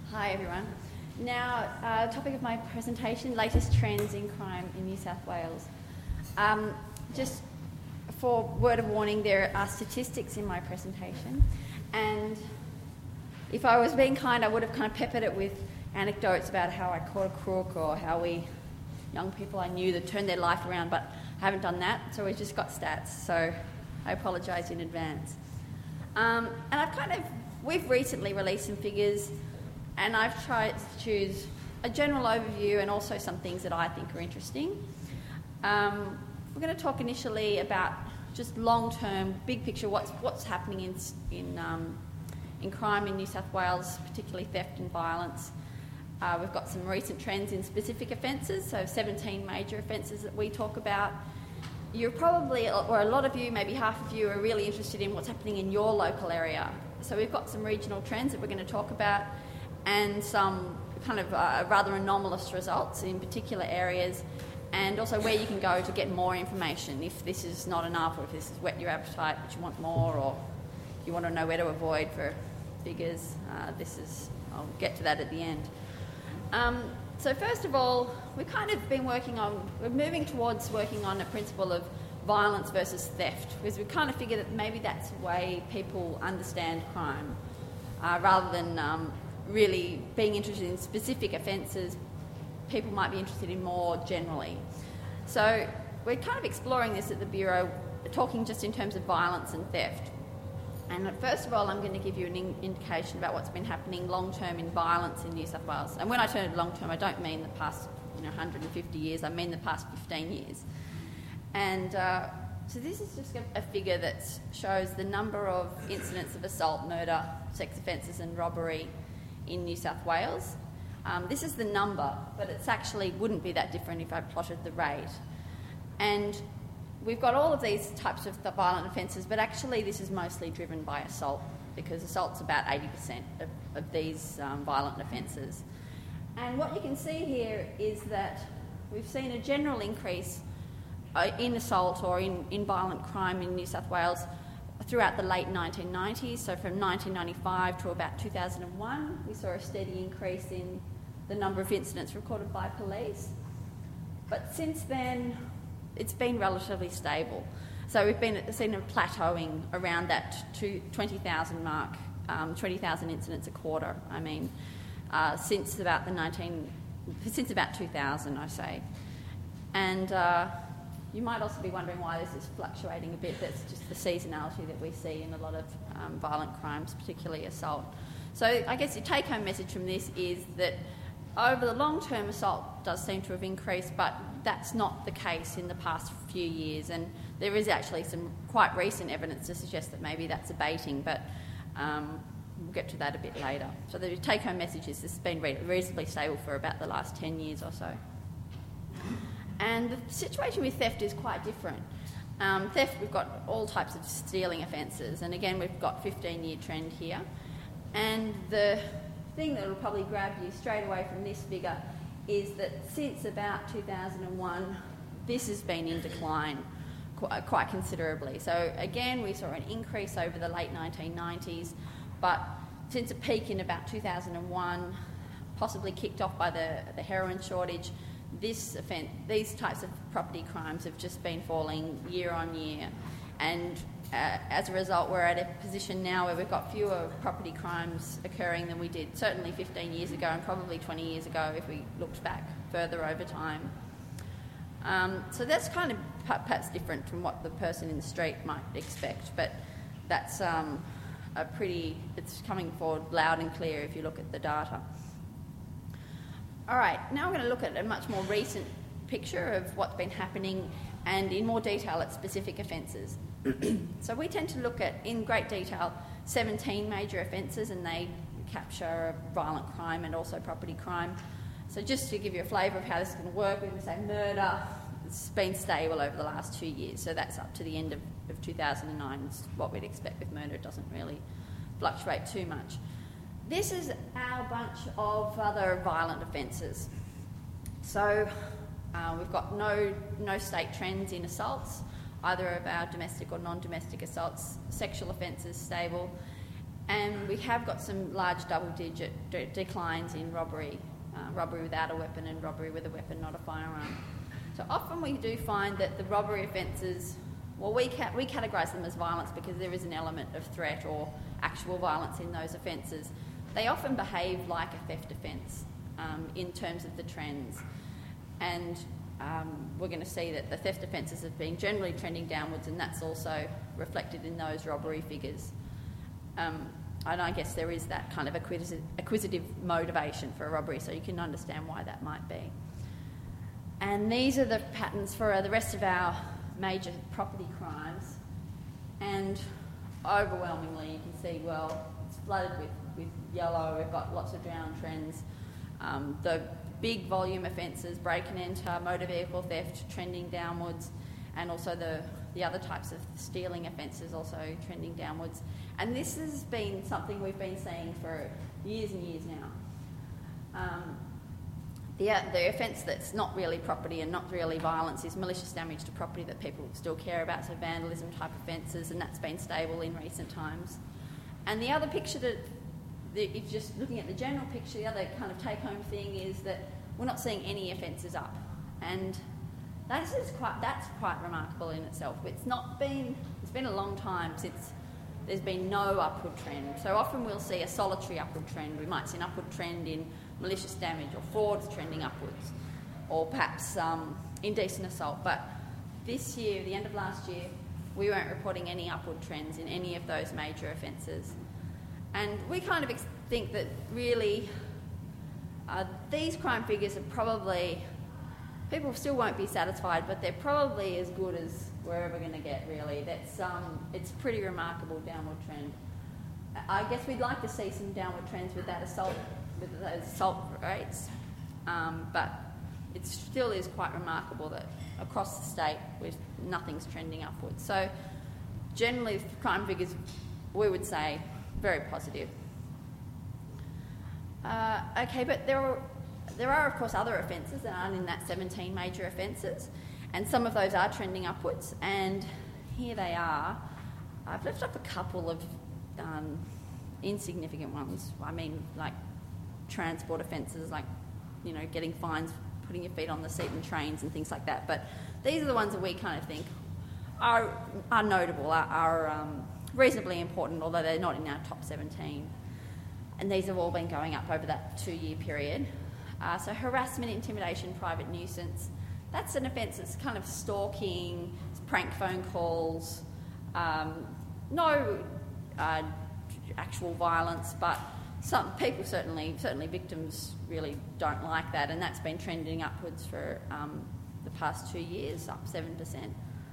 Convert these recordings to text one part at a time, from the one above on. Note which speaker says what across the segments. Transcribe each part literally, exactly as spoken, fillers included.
Speaker 1: Hi everyone. Now, uh, topic of my presentation, latest trends in crime in New South Wales. Um, just for word of warning, there are statistics in my presentation, and if I was being kind, I would have kind of peppered it with anecdotes about how I caught a crook or how we, young people I knew that turned their life around, but I haven't done that, so we've just got stats, so I apologise in advance. Um, and I've kind of, we've recently released some figures, and I've tried to choose a general overview and also some things that I think are interesting. Um, we're going to talk initially about just long-term, big picture, what's what's happening in in um, in crime in New South Wales, particularly theft and violence. Uh, we've got some recent trends in specific offences, so seventeen major offences that we talk about. You're probably, or a lot of you, maybe half of you, are really interested in what's happening in your local area. So we've got some regional trends that we're going to talk about, and some kind of uh, rather anomalous results in particular areas, and also where you can go to get more information if this is not enough, or if this has whet your appetite but you want more, or you want to know where to avoid for figures. Uh, this is, I'll get to that at the end. Um, so first of all, we've kind of been working on, we're moving towards working on a principle of violence versus theft, because we kind of figure that maybe that's the way people understand crime, uh, rather than um, really being interested in specific offences. People might be interested in more generally. So we're kind of exploring this at the Bureau, talking just in terms of violence and theft. And first of all, I'm going to give you an in- indication about what's been happening long-term in violence in New South Wales. And when I turn to long-term, I don't mean the past you know, one hundred fifty years, I mean the past fifteen years. And uh, so this is just a figure that shows the number of incidents of assault, murder, sex offences and robbery in New South Wales. Um, this is the number, but it's actually wouldn't be that different if I plotted the rate. And we've got all of these types of the violent offences, but actually this is mostly driven by assault, because assault's about eighty percent of, of these um, violent offences. And what you can see here is that we've seen a general increase uh, in assault or in, in violent crime in New South Wales throughout the late nineteen nineties. So from nineteen ninety-five to about two thousand one, we saw a steady increase in the number of incidents recorded by police. But since then, it's been relatively stable. So we've been seen a plateauing around that twenty thousand mark, um, twenty thousand incidents a quarter, I mean, uh, since about the nineteen, since about two thousand, I say. And uh, you might also be wondering why this is fluctuating a bit. That's just the seasonality that we see in a lot of um, violent crimes, particularly assault. So I guess the take-home message from this is that over the long term, assault does seem to have increased, but that's not the case in the past few years. And there is actually some quite recent evidence to suggest that maybe that's abating, but um, we'll get to that a bit later. So the take-home message is this has been re- reasonably stable for about the last ten years or so. And the situation with theft is quite different. Um, theft, we've got all types of stealing offences, and again, we've got fifteen-year trend here. And the thing that will probably grab you straight away from this figure is that since about two thousand one, this has been in decline quite, quite considerably. So again, we saw an increase over the late nineteen nineties, but since a peak in about two thousand one, possibly kicked off by the, the heroin shortage, This offence, these types of property crimes have just been falling year on year, and uh, as a result we're at a position now where we've got fewer property crimes occurring than we did certainly fifteen years ago, and probably twenty years ago if we looked back further over time. Um, so that's kind of perhaps different from what the person in the street might expect, but that's um, a pretty, it's coming forward loud and clear if you look at the data. All right, now we're going to look at a much more recent picture of what's been happening, and in more detail at specific offences. So we tend to look at, in great detail, seventeen major offences, and they capture violent crime and also property crime. So just to give you a flavour of how this is going to work, we're going to say murder. It's been stable over the last two years, so that's up to the end of, of two thousand nine. It's what we'd expect with murder. It doesn't really fluctuate too much. This is our bunch of other violent offences. So uh, we've got no no state trends in assaults, either of our domestic or non-domestic assaults. Sexual offences stable, And we have got some large double-digit de- declines in robbery, uh, robbery without a weapon and robbery with a weapon, not a firearm. So often we do find that the robbery offences, well, we, ca- we categorise them as violence because there is an element of threat or actual violence in those offences. They often behave like a theft offence um, in terms of the trends. And um, we're going to see that the theft offences have been generally trending downwards, and that's also reflected in those robbery figures. Um, and I guess there is that kind of acquisitive, acquisitive motivation for a robbery, so you can understand why that might be. And these are the patterns for the rest of our major property crimes. And overwhelmingly, you can see, well, it's flooded with, with yellow. We've got lots of downtrends. Um, the big volume offences, break and enter, motor vehicle theft, trending downwards, and also the, the other types of stealing offences also trending downwards. And this has been something we've been seeing for years and years now. Um, the, the offence that's not really property and not really violence is malicious damage to property that people still care about, so vandalism type offences, and that's been stable in recent times. And the other picture that, that if just looking at the general picture, the other kind of take-home thing is that we're not seeing any offences up. And that's quite, that's quite remarkable in itself. It's not been, it's been a long time since there's been no upward trend. So often we'll see a solitary upward trend. We might see an upward trend in malicious damage or frauds trending upwards, or perhaps um, indecent assault. But this year, the end of last year, we weren't reporting any upward trends in any of those major offences. And we kind of ex- think that really uh, these crime figures are probably, people still won't be satisfied, but they're probably as good as we're ever going to get, really. That's um, it's a pretty remarkable downward trend. I guess we'd like to see some downward trends with that assault, with those assault rates, um, but it still is quite remarkable that across the state, with nothing's trending upwards. So generally, crime figures, we would say, very positive. Uh, okay, but there are, there are, of course, other offences that aren't in that seventeen major offences, and some of those are trending upwards, and here they are. I've left up a couple of um, insignificant ones. I mean, like transport offences, like, you know, getting fines, putting your feet on the seat in trains and things like that. But these are the ones that we kind of think are, are notable, are, are um, reasonably important, although they're not in our top seventeen. And these have all been going up over that two-year period. Uh, so harassment, intimidation, private nuisance, that's an offence that's kind of stalking, prank phone calls, um, no uh, actual violence, but some people certainly, certainly victims really don't like that, and that's been trending upwards for um, the past two years, up seven percent.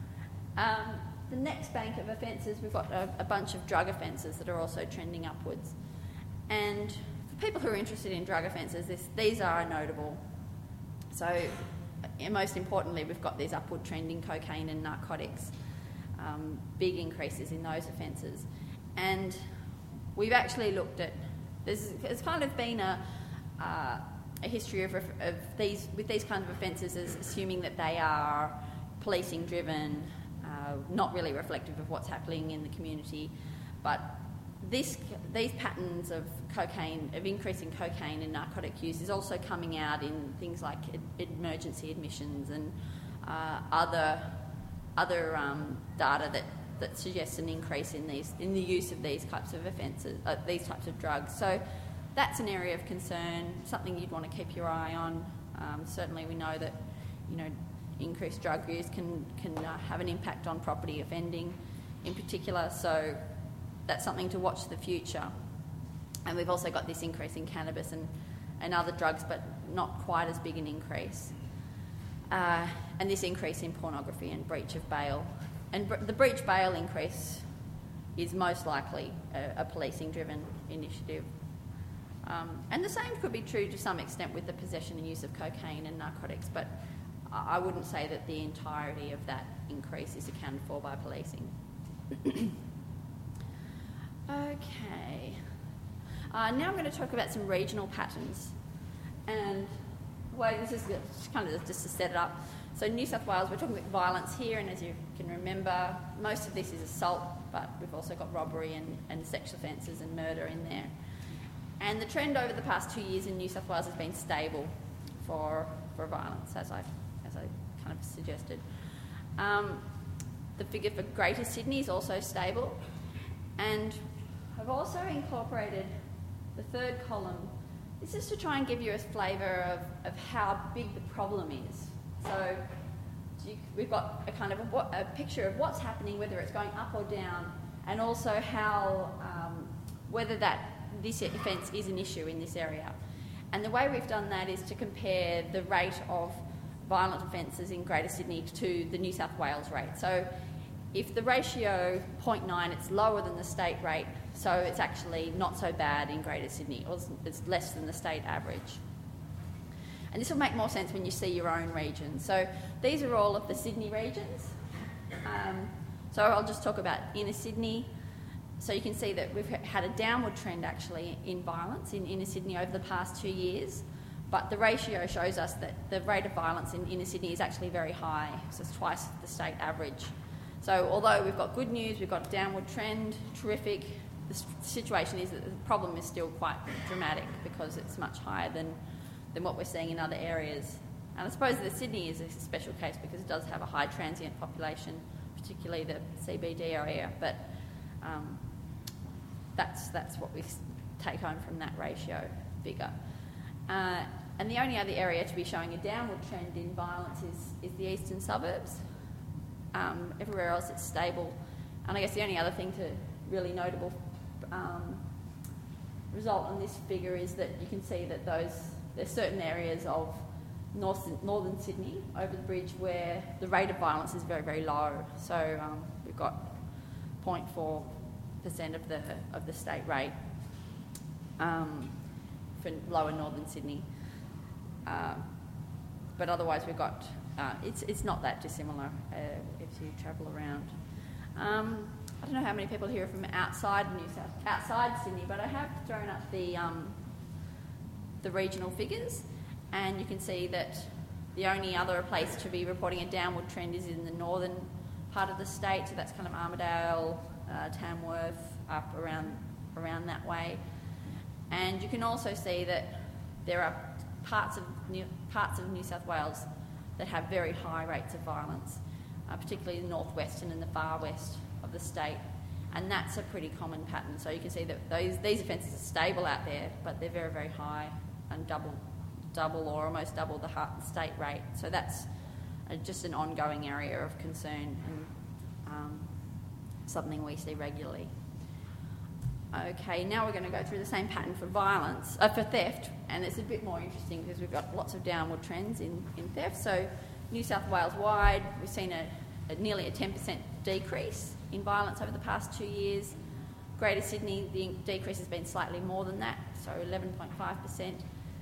Speaker 1: Um, the next bank of offences, we've got a, a bunch of drug offences that are also trending upwards. And for people who are interested in drug offences, this, these are notable. So, and most importantly, we've got these upward trending cocaine and narcotics, um, big increases in those offences. And we've actually looked at, there's, there's kind of been a, uh, a history of, of these, with these kinds of offences, as assuming that they are policing driven, uh, not really reflective of what's happening in the community. But this, these patterns of cocaine, of increasing cocaine and narcotic use is also coming out in things like ed- emergency admissions and uh, other other um, data that, that suggests an increase in these in the use of these types of offences, uh, these types of drugs. So that's an area of concern, something you'd want to keep your eye on. Um, certainly, we know that, you know, increased drug use can can uh, have an impact on property offending, in particular. So that's something to watch the future. And we've also got this increase in cannabis and, and other drugs, but not quite as big an increase. Uh, and this increase in pornography and breach of bail. And br- the breach bail increase is most likely a, a policing-driven initiative. Um, and the same could be true to some extent with the possession and use of cocaine and narcotics, but I wouldn't say that the entirety of that increase is accounted for by policing. Okay. Uh, now I'm going to talk about some regional patterns. And well, this is kind of just to set it up. So New South Wales, we're talking about violence here, and as you can remember, most of this is assault, but we've also got robbery and, and sexual offences and murder in there. And the trend over the past two years in New South Wales has been stable for for violence, as I as I kind of suggested. Um, the figure for Greater Sydney is also stable, and I've also incorporated the third column. This is to try and give you a flavour of, of how big the problem is. So you, we've got a kind of a, a picture of what's happening, whether it's going up or down, and also how um, whether that this offence is an issue in this area. And the way we've done that is to compare the rate of violent offences in Greater Sydney to the New South Wales rate. So if the ratio zero point nine, it's lower than the state rate, so it's actually not so bad in Greater Sydney, or it's less than the state average. And this will make more sense when you see your own region. So these are all of the Sydney regions. Um, so I'll just talk about inner Sydney. So you can see that we've had a downward trend actually in violence in inner Sydney over the past two years, but the ratio shows us that the rate of violence in inner Sydney is actually very high, so it's twice the state average. So although we've got good news, we've got a downward trend, terrific, the situation is that the problem is still quite dramatic because it's much higher than, than what we're seeing in other areas. And I suppose that Sydney is a special case because it does have a high transient population, particularly the C B D area, but um, that's, that's what we take home from that ratio figure. Uh, and the only other area to be showing a downward trend in violence is, is the eastern suburbs. Um, everywhere else it's stable. And I guess the only other thing to really notable um, result on this figure is that you can see that those there's certain areas of north, northern Sydney over the bridge where the rate of violence is very, very low. So um, we've got zero point four percent of the of the state rate um, for lower northern Sydney. Uh, but otherwise we've got Uh, it's it's not that dissimilar uh, if you travel around. Um, I don't know how many people here are from outside New South, outside Sydney, but I have thrown up the um, the regional figures, and you can see that the only other place to be reporting a downward trend is in the northern part of the state. So that's kind of Armidale, uh, Tamworth, up around around that way. And you can also see that there are parts of New, parts of New South Wales that have very high rates of violence, uh, particularly the northwestern and the far west of the state, and that's a pretty common pattern. So you can see that those, these offences are stable out there, but they're very, very high and double, double or almost double the state rate. So that's uh, just an ongoing area of concern and um, something we see regularly. Okay, now we're going to go through the same pattern for violence, uh, for theft, and it's a bit more interesting because we've got lots of downward trends in, in theft. So New South Wales wide, we've seen a, a nearly a ten percent decrease in violence over the past two years. Greater Sydney, the decrease has been slightly more than that, so eleven point five percent.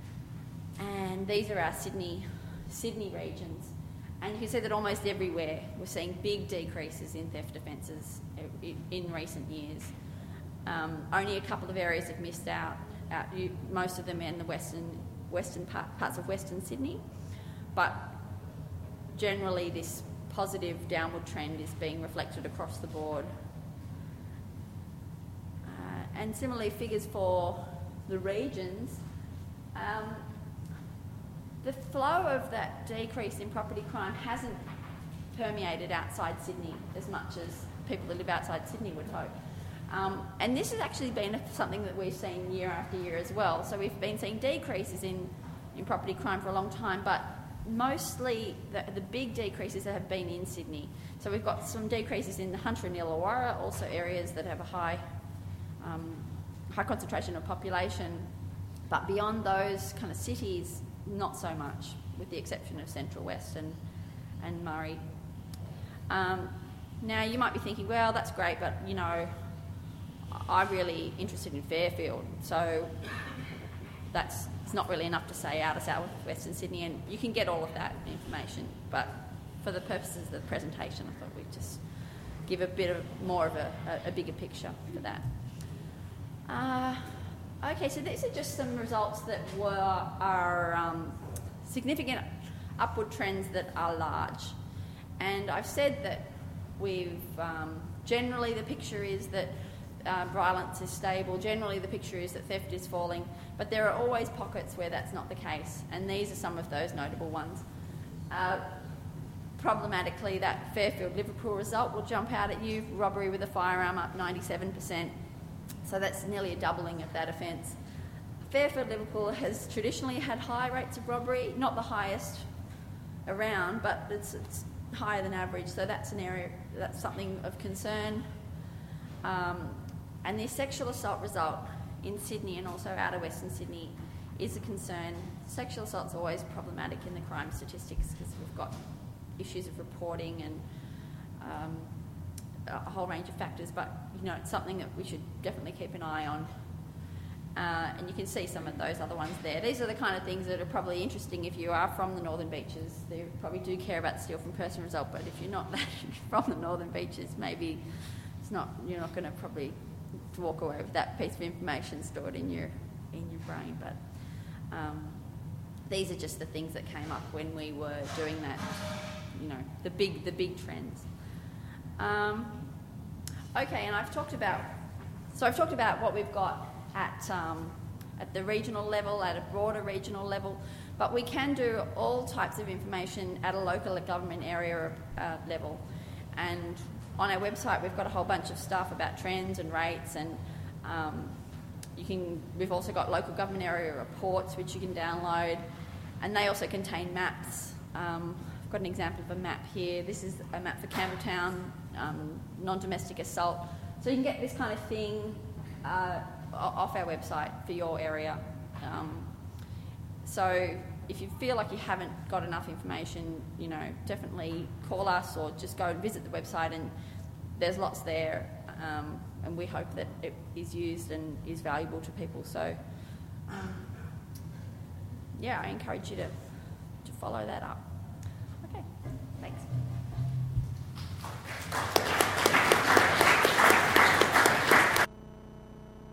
Speaker 1: And these are our Sydney, Sydney regions. And you can see that almost everywhere we're seeing big decreases in theft offences in, in recent years. Um, only a couple of areas have missed out, out you, most of them in the western western part, parts of Western Sydney, but generally this positive downward trend is being reflected across the board. Uh, and similarly, figures for the regions, um, the flow of that decrease in property crime hasn't permeated outside Sydney as much as people that live outside Sydney would hope. Um, and this has actually been something that we've seen year after year as well. So we've been seeing decreases in, in property crime for a long time, but mostly the, the big decreases have been in Sydney. So we've got some decreases in the Hunter and Illawarra, also areas that have a high, um, high concentration of population. But beyond those kind of cities, not so much, with the exception of Central West and, and Murray. Um, now you might be thinking, well, that's great, but you know, I'm really interested in Fairfield, so that's it's not really enough to say out of South Western Sydney, and you can get all of that information, but for the purposes of the presentation I thought we'd just give a bit of more of a, a, a bigger picture for that. Uh, okay, so these are just some results that were are um, significant upward trends that are large. And I've said that we've, um, generally the picture is that uh, violence is stable, generally the picture is that theft is falling, but there are always pockets where that's not the case, and these are some of those notable ones. Uh, problematically, that Fairfield-Liverpool result will jump out at you, robbery with a firearm up ninety-seven percent, so that's nearly a doubling of that offence. Fairfield-Liverpool has traditionally had high rates of robbery, not the highest around, but it's, it's higher than average, so that's an area, that's something of concern. Um, and the sexual assault result in Sydney and also out of Western Sydney is a concern. Sexual assault's always problematic in the crime statistics because we've got issues of reporting and um, a whole range of factors, but you know, it's something that we should definitely keep an eye on. Uh, and you can see some of those other ones there. These are the kind of things that are probably interesting if you are from the Northern Beaches. They probably do care about the steal from person result, but if you're not from the Northern Beaches, maybe it's not. You're not going to probably walk away with that piece of information stored in your in your brain. But um, these are just the things that came up when we were doing that. You know, the big the big trends. Um, okay, and I've talked about. So I've talked about what we've got at um, at the regional level, at a broader regional level, but we can do all types of information at a local government area uh, level. And on our website, we've got a whole bunch of stuff about trends and rates, and um, you can. We've also got local government area reports which you can download, and they also contain maps. Um, I've got an example of a map here. This is a map for Campbelltown, um, non-domestic assault. So you can get this kind of thing Uh, off our website for your area. Um, so if you feel like you haven't got enough information, you know, definitely call us or just go and visit the website, and there's lots there, um, and we hope that it is used and is valuable to people. So um, yeah, I encourage you to, to follow that up. Okay, thanks.